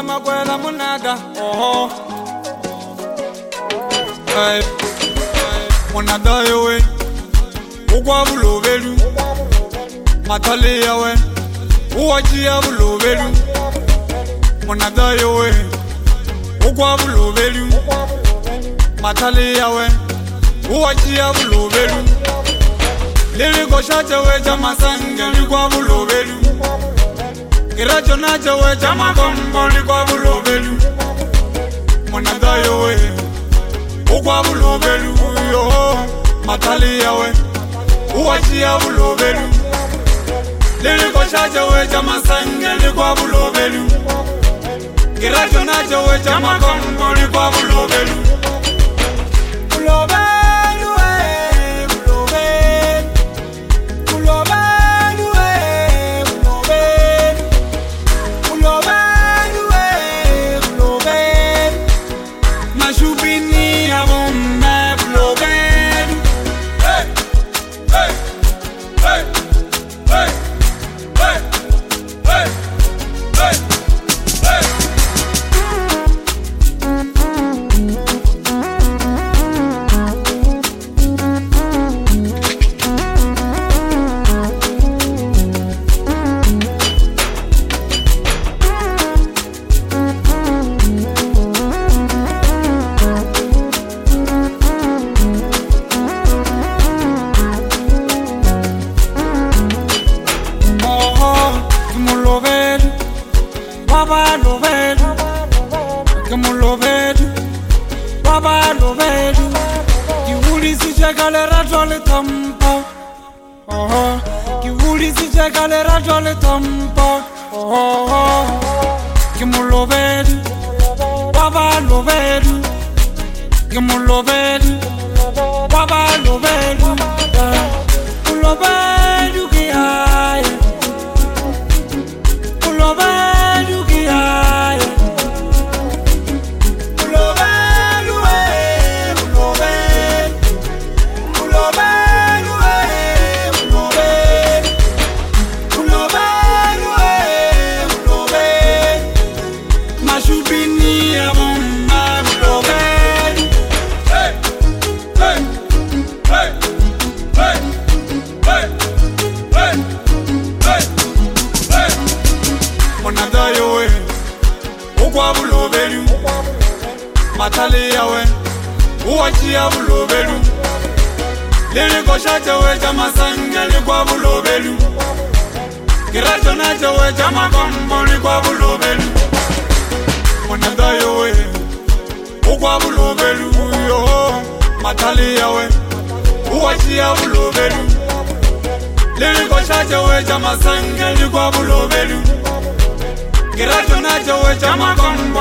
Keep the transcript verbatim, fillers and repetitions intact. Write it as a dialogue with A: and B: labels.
A: makwela munaga oh hey munaga yowe ukwa bulobelu matale yawe uwaji ya bulobelu munaga yowe ukwa bulobelu matale yawe uwaji ya bulobelu lili koshaje we jama sange likwa bulobelu kiracho nache we jama kombo likwa bulobelu munaga yowe ukwa bulobelu yo matali yawe uwaji ya bulobelu lili koshaje we jama sange likwa bulobelu kiracho nache we jama kombo likwa bulobelu bulobelu Baba lovedu, kamo lovedu, Baba lovedu. Kiwuli si chekale rajole tampo, oh. Kiwuli si chekale rajole tampo, oh. Kamo lovedu, Baba lovedu, kamo lovedu, Baba lovedu, lovedu kiaye, lovedu. Munaga yowe ukwa bulobelu matale yawe uwaji ya bulobelu lili koshaje we jama sange likwa bulobelu kiracho nache we jama kombo likwa bulobelu munaga yowe ukwa bulobelu yo matale yawe uwaji ya bulobelu lili koshaje we jama sange likwa bulobelu kiracho nache we jama kombo